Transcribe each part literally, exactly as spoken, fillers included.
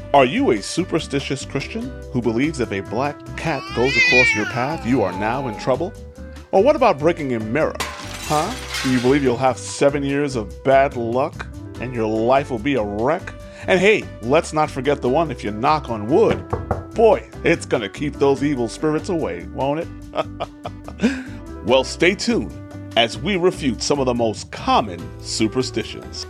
Are you a superstitious Christian who believes if a black cat goes across your path, you are now in trouble? Or what about breaking a mirror? Huh? Do you believe you'll have seven years of bad luck and your life will be a wreck? And hey, let's not forget the one if you knock on wood. Boy, it's gonna keep those evil spirits away, won't it? Well, stay tuned as we refute some of the most common superstitions.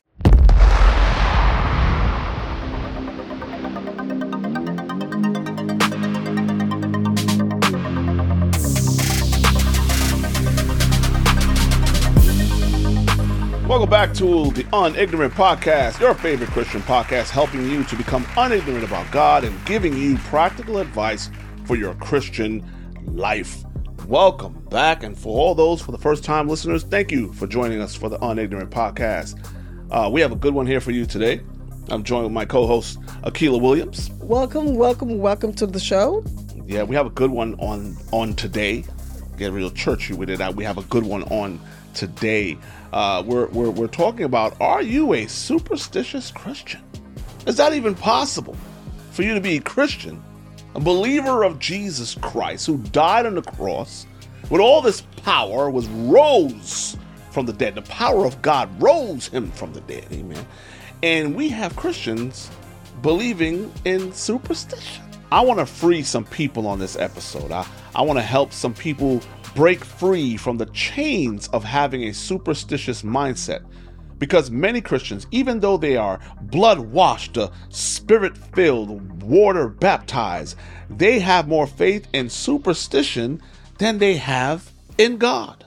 Welcome back to the Unignorant Podcast, your favorite Christian podcast, helping you to become unignorant about God and giving you practical advice for your Christian life. Welcome back, and for all those for the first time listeners, thank you for joining us for the Unignorant Podcast. Uh, we have a good one here for you today. I'm joined with my co-host, Akila Williams. Welcome, welcome, welcome to the show. Yeah, we have a good one on, on today. Get real churchy with it. We have a good one on today. Uh, we're, we're, we're talking about, are you a superstitious Christian? Is that even possible for you to be a Christian, a believer of Jesus Christ, who died on the cross with all this power, was rose from the dead? The power of God rose him from the dead. Amen. And we have Christians believing in superstition. I want to free some people on this episode. I, I want to help some people break free from the chains of having a superstitious mindset. Because many Christians, even though they are blood-washed, uh, spirit-filled, water-baptized, they have more faith in superstition than they have in God.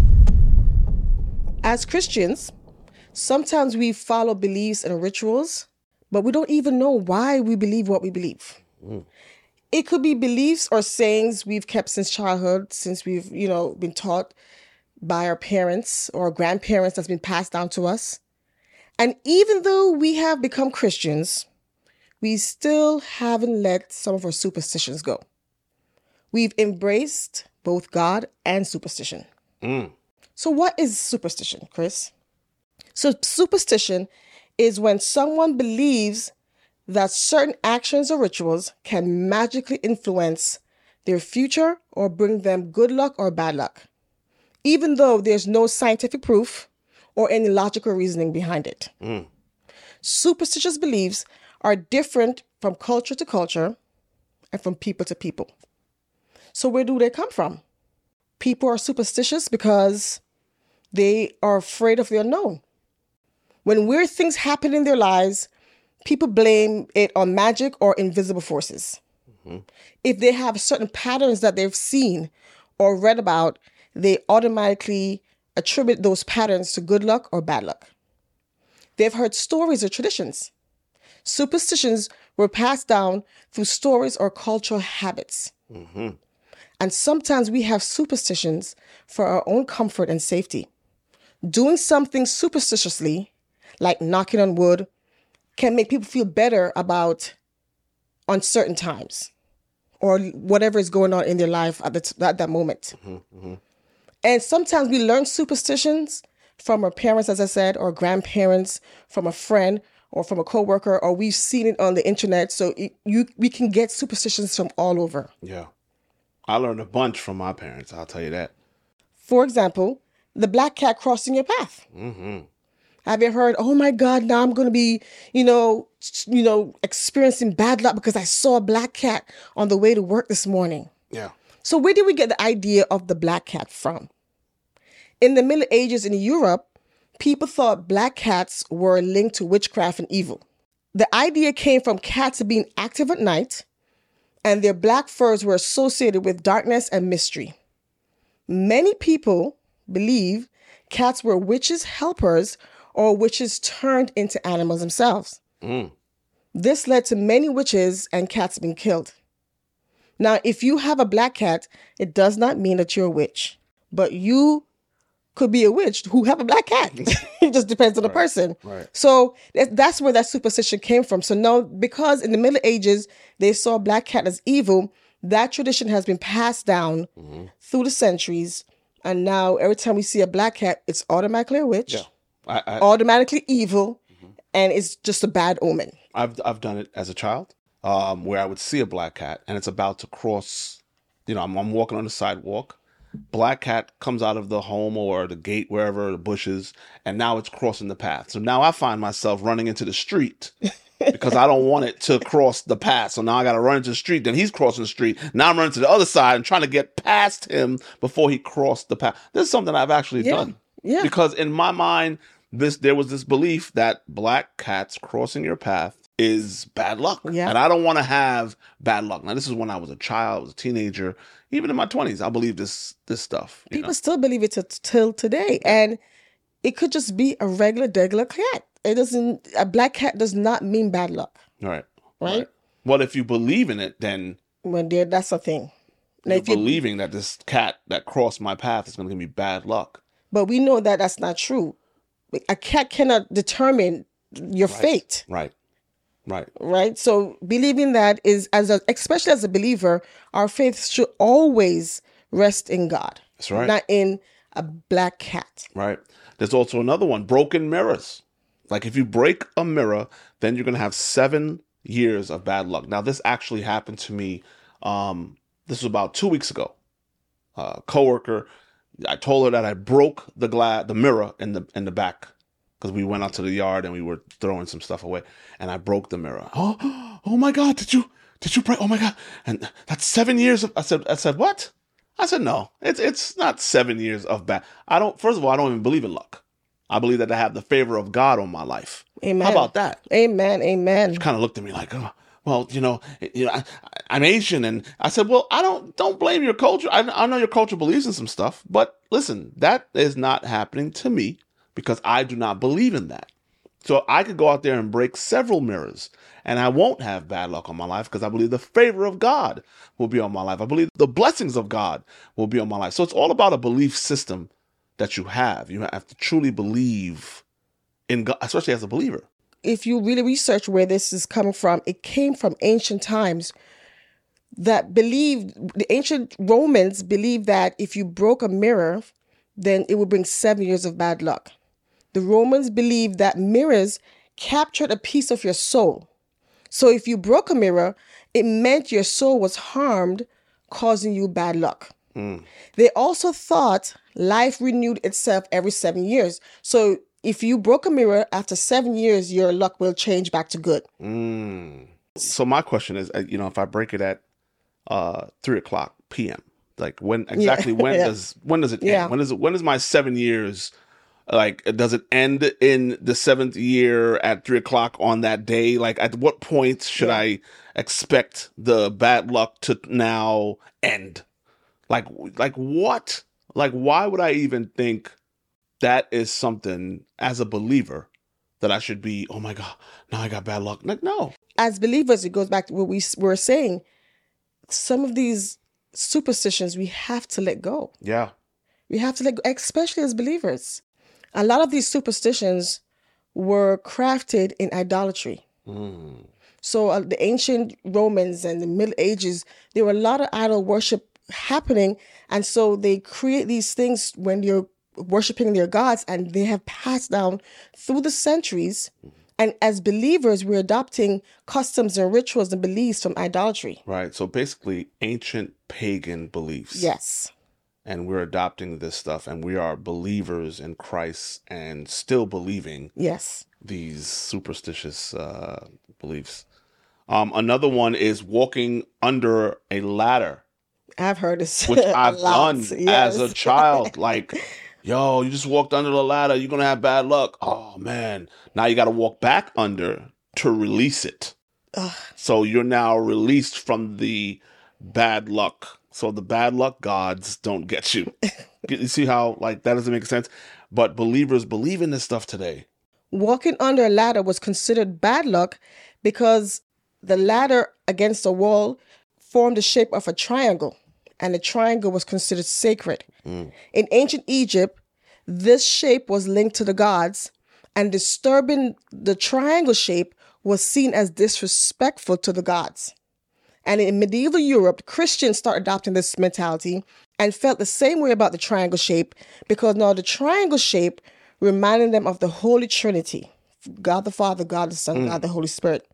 As Christians, sometimes we follow beliefs and rituals, but we don't even know why we believe what we believe. Mm. It could be beliefs or sayings we've kept since childhood, since we've, you know, been taught by our parents or grandparents that's been passed down to us. And even though we have become Christians, we still haven't let some of our superstitions go. We've embraced both God and superstition. Mm. So what is superstition, Chris? So superstition is when someone believes that certain actions or rituals can magically influence their future or bring them good luck or bad luck, even though there's no scientific proof or any logical reasoning behind it. Mm. Superstitious beliefs are different from culture to culture and from people to people. So where do they come from? People are superstitious because they are afraid of the unknown. When weird things happen in their lives, people blame it on magic or invisible forces. Mm-hmm. If they have certain patterns that they've seen or read about, they automatically attribute those patterns to good luck or bad luck. They've heard stories or traditions. Superstitions were passed down through stories or cultural habits. Mm-hmm. And sometimes we have superstitions for our own comfort and safety. Doing something superstitiously, like knocking on wood, can make people feel better about uncertain times or whatever is going on in their life at, the t- at that moment. Mm-hmm, mm-hmm. And sometimes we learn superstitions from our parents, as I said, or grandparents, from a friend or from a coworker, or we've seen it on the internet. So it, you we can get superstitions from all over. Yeah. I learned a bunch from my parents, I'll tell you that. For example, the black cat crossing your path. Mm-hmm. Have you heard, oh my God, now I'm going to be, you know, you know, experiencing bad luck because I saw a black cat on the way to work this morning. Yeah. So where did we get the idea of the black cat from? In the Middle Ages in Europe, people thought black cats were linked to witchcraft and evil. The idea came from cats being active at night, and their black furs were associated with darkness and mystery. Many people believe cats were witches' helpers or witches turned into animals themselves. Mm. This led to many witches and cats being killed. Now, if you have a black cat, it does not mean that you're a witch, but you could be a witch who have a black cat. It just depends on the right. person. Right. So that's where that superstition came from. So now, because in the Middle Ages, they saw a black cat as evil, that tradition has been passed down mm-hmm. through the centuries. And now every time we see a black cat, it's automatically a witch. Yeah. I, I, automatically evil, mm-hmm. and it's just a bad omen. I've I've done it as a child. um, where I would see a black cat and it's about to cross, you know, I'm, I'm walking on the sidewalk. Black cat comes out of the home or the gate, wherever, the bushes, and now it's crossing the path. So now I find myself running into the street because I don't want it to cross the path. So now I got to run into the street. Then he's crossing the street. Now I'm running to the other side and trying to get past him before he crossed the path. This is something I've actually Yeah. done. Yeah. Because in my mind, this there was this belief that black cats crossing your path is bad luck. Yeah. And I don't want to have bad luck. Now, this is when I was a child, I was a teenager. Even in my twenties, I believe this this stuff. You People know? still believe it t- till today. And it could just be a regular, regular cat. It doesn't, a black cat does not mean bad luck. Right. Right? Well, if you believe in it, then When there, that's a thing. Now, you're if you, believing that this cat that crossed my path is going to give me bad luck. but we know that that's not true. A cat cannot determine your fate. Right. Right. Right? So believing that is, as a, especially as a believer, our faith should always rest in God. That's right. Not in a black cat. Right. There's also another one, broken mirrors. Like if you break a mirror, then you're going to have seven years of bad luck. Now, this actually happened to me. Um, this was about two weeks ago. A coworker, I told her that I broke the glass, the mirror in the in the back, because we went out to the yard and we were throwing some stuff away, and I broke the mirror. Oh, oh my God! Did you did you break? Oh my God! And that's seven years of. I said I said what? I said no. It's it's not seven years of bad. I don't. First of all, I don't even believe in luck. I believe that I have the favor of God on my life. Amen. How about that? Amen. Amen. Kind of looked at me like, oh, well, you know, you know, I, I'm Asian, and I said, well, I don't don't blame your culture. I, I know your culture believes in some stuff, but listen, that is not happening to me because I do not believe in that. So I could go out there and break several mirrors, and I won't have bad luck on my life because I believe the favor of God will be on my life. I believe the blessings of God will be on my life. So it's all about a belief system that you have. You have to truly believe in God, especially as a believer. If you really research where this is coming from, it came from ancient times that believed, the ancient Romans believed that if you broke a mirror, then it would bring seven years of bad luck. The Romans believed that mirrors captured a piece of your soul. So if you broke a mirror, it meant your soul was harmed, causing you bad luck. Mm. They also thought life renewed itself every seven years. So if you broke a mirror after seven years, your luck will change back to good. Mm. So my question is, uh, you know, if I break it at uh, three o'clock p m, like when exactly Yeah. when Yeah. does when does it Yeah. end? When is it? When is my seven years? Like, does it end in the seventh year at three o'clock on that day? Like, at what point should Yeah. I expect the bad luck to now end? Like, like what? Like, why would I even think that is something as a believer that I should be, oh my God, now I got bad luck? Like, no. As believers, it goes back to what we were saying. Some of these superstitions we have to let go. Yeah. We have to let go, especially as believers. A lot of these superstitions were crafted in idolatry. Mm. So uh, the ancient Romans and the Middle Ages, there were a lot of idol worship happening. And so they create these things when you're worshiping their gods, and they have passed down through the centuries. And as believers, we're adopting customs and rituals and beliefs from idolatry. Right. So basically, ancient pagan beliefs. Yes. And we're adopting this stuff, and we are believers in Christ and still believing Yes. these superstitious uh, beliefs. Um, another one is walking under a ladder, I've heard this. which a I've lot. done Yes. as a child. Like, yo, you just walked under the ladder, you're going to have bad luck. Oh, man. Now you got to walk back under to release it. Ugh. So you're now released from the bad luck. So the bad luck gods don't get you. You see how, like, that doesn't make sense? But believers believe in this stuff today. Walking under a ladder was considered bad luck because the ladder against the wall formed the shape of a triangle, and the triangle was considered sacred. Mm. In ancient Egypt, this shape was linked to the gods, and disturbing the triangle shape was seen as disrespectful to the gods. And in medieval Europe, Christians started adopting this mentality and felt the same way about the triangle shape, because now the triangle shape reminded them of the Holy Trinity, God the Father, God the Son, Mm. God the Holy Spirit.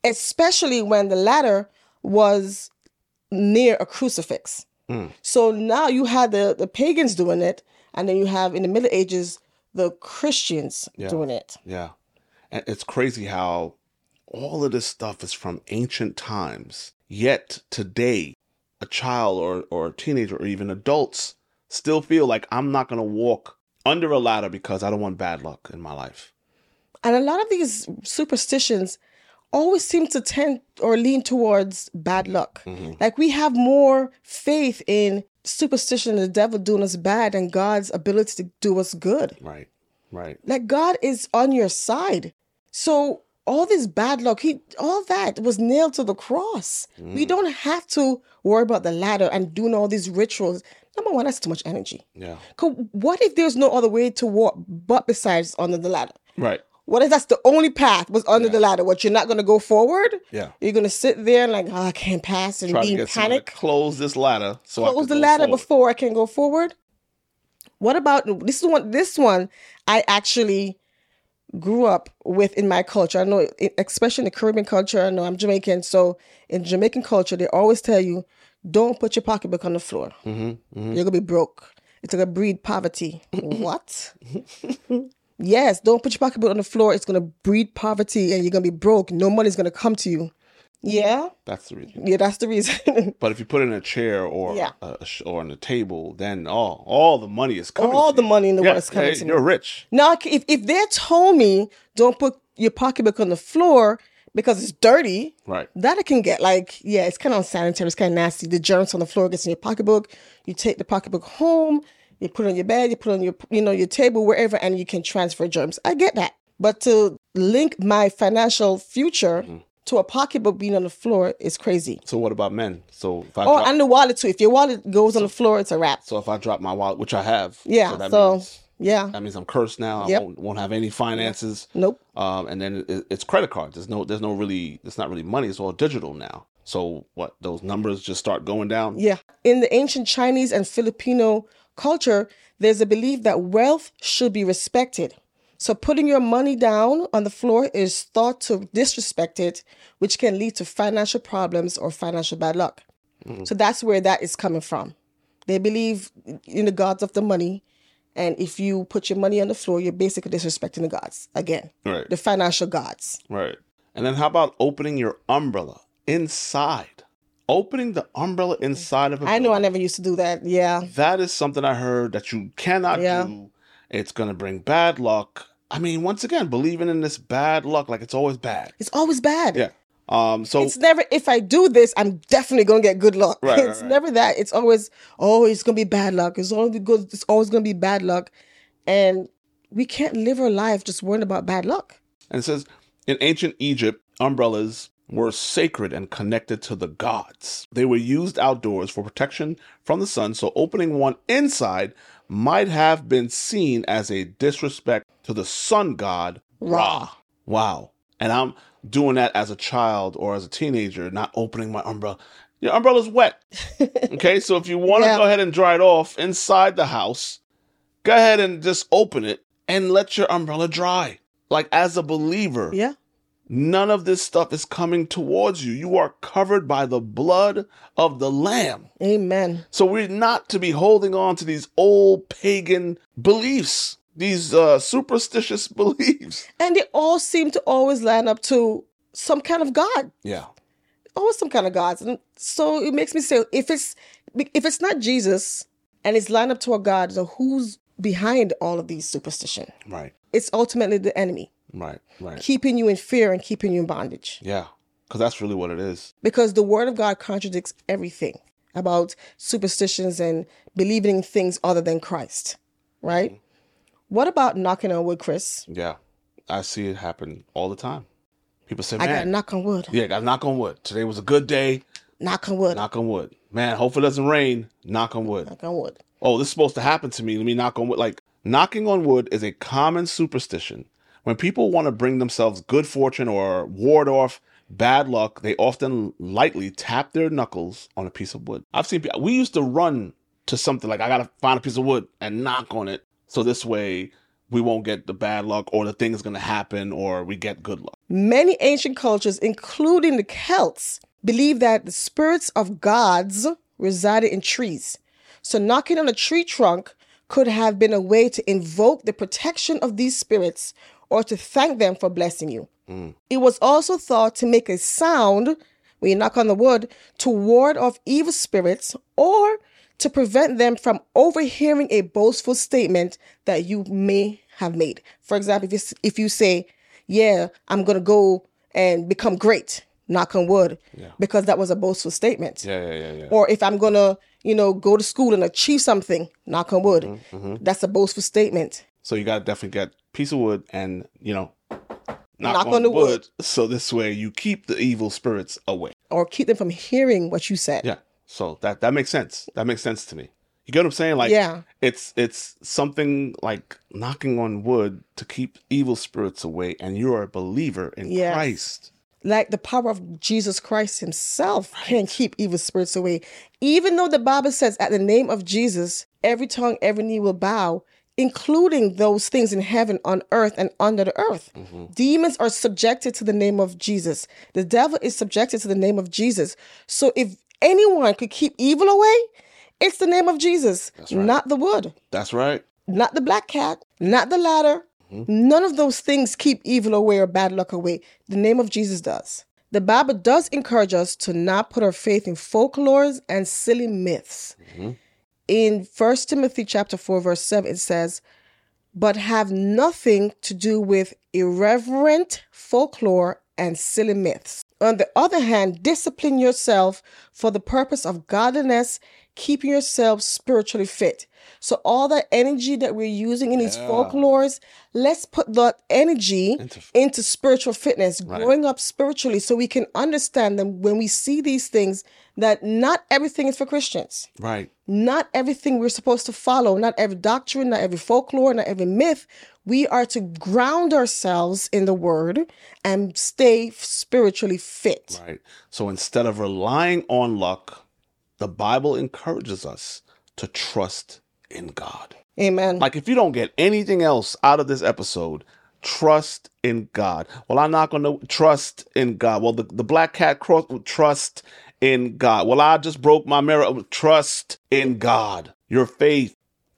especially when the ladder was near a crucifix. Mm. So now you had the, the pagans doing it, and then you have in the Middle Ages the Christians Yeah. doing it. Yeah. And it's crazy how all of this stuff is from ancient times. Yet today, a child or, or a teenager or even adults still feel like I'm not going to walk under a ladder because I don't want bad luck in my life. And a lot of these superstitions always seem to tend or lean towards bad luck. Mm-hmm. Like we have more faith in superstition and the devil doing us bad than God's ability to do us good. Right. Right. Like God is on your side. So all this bad luck, he all that was nailed to the cross. Mm. We don't have to worry about the ladder and doing all these rituals. Number one, that's too much energy. Yeah. 'Cause what if there's no other way to walk but besides under the ladder? Right. What if that's the only path was under Yeah. the ladder? What, you're not going to go forward? Yeah. You're going to sit there and like, oh, I can't pass and Try to be in get someone to panic. close this ladder so I Close can the go ladder forward. before I can go forward. What about this is one? This one I actually grew up with in my culture. I know, especially in the Caribbean culture. I know I'm Jamaican, so in Jamaican culture, they always tell you, don't put your pocketbook on the floor. Mm-hmm. Mm-hmm. You're gonna be broke. It's gonna breed poverty. What? Yes, don't put your pocketbook on the floor. It's gonna breed poverty, and you're gonna be broke. No money's gonna come to you. Yeah, That's the reason. yeah, that's the reason. But if you put it in a chair or Yeah. a, a sh- or on a table, then all all the money is coming. All to the you. money in the Yeah, world is coming hey, to me. You're rich. Now, if if they told me don't put your pocketbook on the floor because it's dirty, Right. that I can get. Like, yeah, it's kind of unsanitary. It's kind of nasty. The germs on the floor gets in your pocketbook. You take the pocketbook home. You put it on your bed. You put it on your, you know, your table, wherever, and you can transfer germs. I get that. But to link my financial future Mm-hmm. to a pocketbook being on the floor is crazy. So what about men? So if I Oh, drop, and the wallet too. If your wallet goes on the floor, it's a wrap. so if I drop my wallet, which I have, Yeah. so that So, means yeah. that means I'm cursed now. Yep. I won't, won't have any finances. Nope. Um, and then it, it's credit cards. There's no, there's no really, it's not really money. It's all digital now. So what? Those numbers just start going down. Yeah. In the ancient Chinese and Filipino culture, there's a belief that wealth should be respected. So putting your money down on the floor is thought to disrespect it, which can lead to financial problems or financial bad luck. Mm-hmm. So that's where that is coming from. They believe in the gods of the money. And if you put your money on the floor, you're basically disrespecting the gods. Again, Right. the financial gods. Right. And then how about opening your umbrella inside? Opening the umbrella inside of a I know I building. never used to do that. Yeah. That is something I heard that you cannot Yeah. do. It's going to bring bad luck. I mean, once again, believing in this bad luck, like it's always bad. It's always bad. Yeah. Um. So It's never, if I do this, I'm definitely going to get good luck. Right, right, It's right. never that. It's always, oh, it's going to be bad luck. It's always good. It's always going to be bad luck. And we can't live our life just worrying about bad luck. and it says in ancient Egypt, umbrellas were sacred and connected to the gods. They were used outdoors for protection from the sun. So opening one inside might have been seen as a disrespect to the sun god Ra. Wow. And I'm doing that as a child or as a teenager, not opening my umbrella. Your umbrella's wet. Okay, so if you want to Yeah. go ahead and dry it off inside the house, go ahead and just open it and let your umbrella dry. Like as a believer, Yeah. none of this stuff is coming towards you. You are covered by the blood of the Lamb. Amen. So we're not to be holding on to these old pagan beliefs, these uh, superstitious beliefs. And they all seem to always line up to some kind of God. Yeah. Always some kind of gods. And so it makes me say, if it's if it's not Jesus and it's lined up to a God, so who's behind all of these superstition? Right. It's ultimately the enemy, Right. Right. keeping you in fear and keeping you in bondage. Yeah. Because that's really what it is. Because the word of God contradicts everything about superstitions and believing in things other than Christ, right? Mm-hmm. What about knocking on wood, Chris? Yeah. I see it happen all the time. People say, I got to man, knock on wood. yeah, got to knock on wood. Today was a good day. Knock on wood. Knock on wood. Man, hopefully it doesn't rain. Knock on wood. Knock on wood. Oh, this is supposed to happen to me. Let me knock on wood. Like, knocking on wood is a common superstition. When people want to bring themselves good fortune or ward off bad luck, they often lightly tap their knuckles on a piece of wood. I've seen people, we used to run to something like, I got to find a piece of wood and knock on it. So this way we won't get the bad luck, or the thing is going to happen, or we get good luck. Many ancient cultures, including the Celts, believed that the spirits of gods resided in trees. So knocking on a tree trunk could have been a way to invoke the protection of these spirits or to thank them for blessing you. Mm. It was also thought to make a sound when you knock on the wood to ward off evil spirits or to prevent them from overhearing a boastful statement that you may have made. For example, if you, if you say, yeah, I'm going to go and become great, knock on wood, yeah. because that was a boastful statement. Yeah, yeah, yeah, yeah. Or if I'm going to, you know, go to school and achieve something, knock on wood. Mm-hmm, mm-hmm. That's a boastful statement. So you got to definitely get a piece of wood and, you know, knock, knock on, on the wood, wood. So this way you keep the evil spirits away. Or keep them from hearing what you said. Yeah. So that, that makes sense. That makes sense to me. You get what I'm saying? Like, yeah. it's it's something like knocking on wood to keep evil spirits away, and you're a believer in yes. Christ. Like the power of Jesus Christ himself right. can keep evil spirits away. Even though the Bible says at the name of Jesus, every tongue, every knee will bow, including those things in heaven, on earth, and under the earth. Mm-hmm. Demons are subjected to the name of Jesus. The devil is subjected to the name of Jesus. So if anyone could keep evil away, it's the name of Jesus, right. not the wood. That's right. Not the black cat, not the ladder. Mm-hmm. None of those things keep evil away or bad luck away. The name of Jesus does. The Bible does encourage us to not put our faith in folklores and silly myths. Mm-hmm. In First Timothy chapter four, verse seven, it says, but have nothing to do with irreverent folklore and silly myths. On the other hand, discipline yourself for the purpose of godliness, keeping yourself spiritually fit. So all that energy that we're using in yeah. these folklores, let's put that energy into, into spiritual fitness, right. growing up spiritually, so we can understand them when we see these things, that not everything is for Christians. Right. Not everything we're supposed to follow, not every doctrine, not every folklore, not every myth. We are to ground ourselves in the word and stay spiritually fit. Right. So instead of relying on luck, the Bible encourages us to trust in God. Amen. Like if you don't get anything else out of this episode, trust in God. Well, I'm not going to trust in God. Well, the, the black cat cross, trust in God. Well, I just broke my mirror. Trust in God. Your faith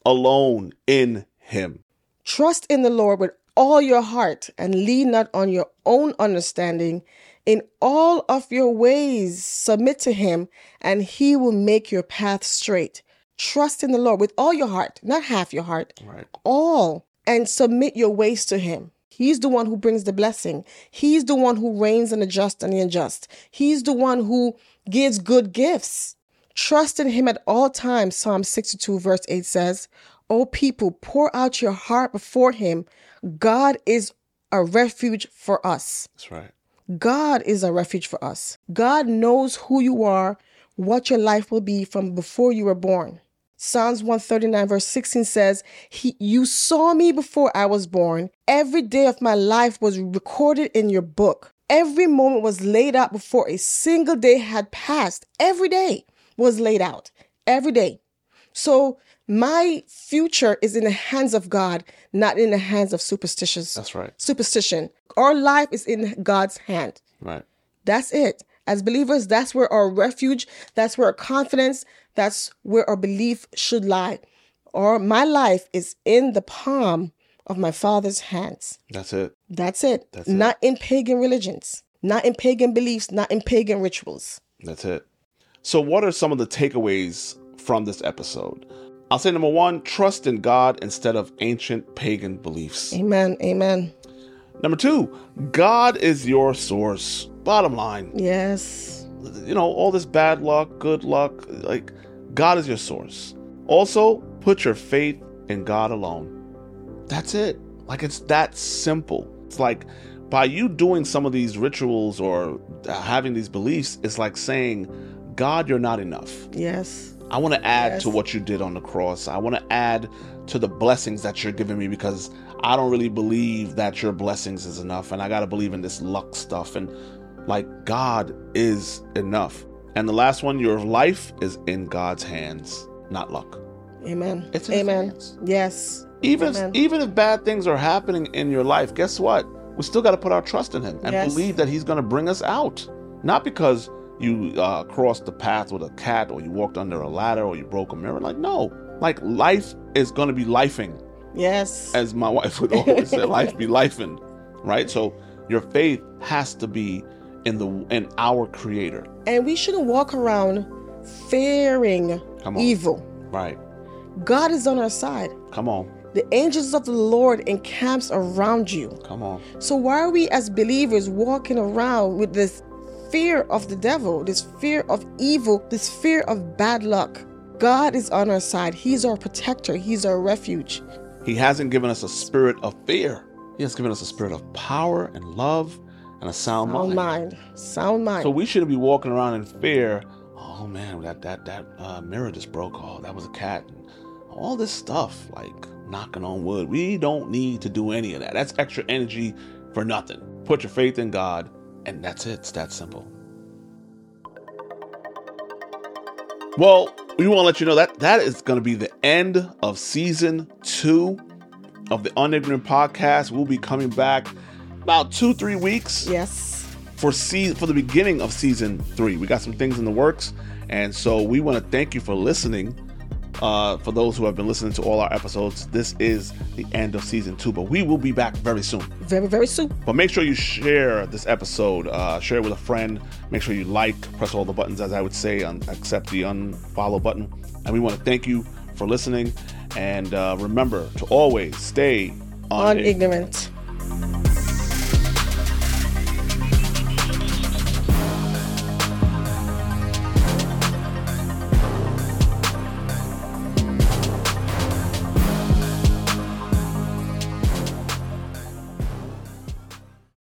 alone in him. Trust in the Lord with all your heart and lean not on your own understanding. In all of your ways, submit to him, and he will make your path straight. Trust in the Lord with all your heart, not half your heart, right. all, and submit your ways to him. He's the one who brings the blessing. He's the one who reigns on the just and the unjust. He's the one who gives good gifts. Trust in him at all times. Psalm sixty-two verse eight says, O people, pour out your heart before him. God is a refuge for us. That's right. God is a refuge for us. God knows who you are, what your life will be from before you were born. Psalms one thirty-nine verse sixteen says, he, you saw me before I was born. Every day of my life was recorded in your book. Every moment was laid out before a single day had passed. Every day was laid out. Every day. So my future is in the hands of God, not in the hands of superstitions. That's right. Superstition. Our life is in God's hand. Right. That's it. As believers, that's where our refuge, that's where our confidence, that's where our belief should lie. Or my life is in the palm of my Father's hands. That's it. That's it. That's not it. in pagan religions, not in pagan beliefs, not in pagan rituals. That's it. So what are some of the takeaways from this episode? I'll say number one, trust in God instead of ancient pagan beliefs. Amen. Amen. Number two, God is your source. Bottom line. Yes. You know, all this bad luck, good luck, like God is your source. Also, put your faith in God alone. That's it. Like it's that simple. It's like by you doing some of these rituals or having these beliefs, it's like saying, God, you're not enough. Yes. I want to add yes. to what you did on the cross. I want to add to the blessings that you're giving me because I don't really believe that your blessings is enough. And I got to believe in this luck stuff. And like God is enough. And the last one, your life is in God's hands, not luck. Amen. It's in Amen. His hands. Yes. Even Amen. if, even if bad things are happening in your life, guess what? We still got to put our trust in him and Yes. believe that he's going to bring us out. Not because you uh, crossed the path with a cat, or you walked under a ladder, or you broke a mirror. Like, no. Like, life is going to be lifing. Yes. As my wife would always say, life be lifing. Right? So your faith has to be in the in our Creator. And we shouldn't walk around fearing Come on. evil. Right. God is on our side. Come on. The angels of the Lord encamps around you. Come on. So why are we as believers walking around with this fear of the devil, this fear of evil, this fear of bad luck? God is on our side. He's our protector. He's our refuge. He hasn't given us a spirit of fear. He has given us a spirit of power and love and a sound, Sound mind. mind. Sound mind. So we shouldn't be walking around in fear. Oh man, that that that uh, mirror just broke. Oh, that was a cat. And all this stuff, like knocking on wood. We don't need to do any of that. That's extra energy for nothing. Put your faith in God, and that's it. It's that simple. Well, we want to let you know that that is going to be the end of season two of the Unignorant Podcast. We'll be coming back about two, three weeks. Yes. For se- for the beginning of season three. We got some things in the works, and so we want to thank you for listening. Uh, for those who have been listening to all our episodes, this is the end of season two, but we will be back very soon. Very, very soon. But make sure you share this episode, uh, share it with a friend. Make sure you like, press all the buttons, as I would say, un- except the unfollow button. And we want to thank you for listening. And uh, remember to always stay Unignorant.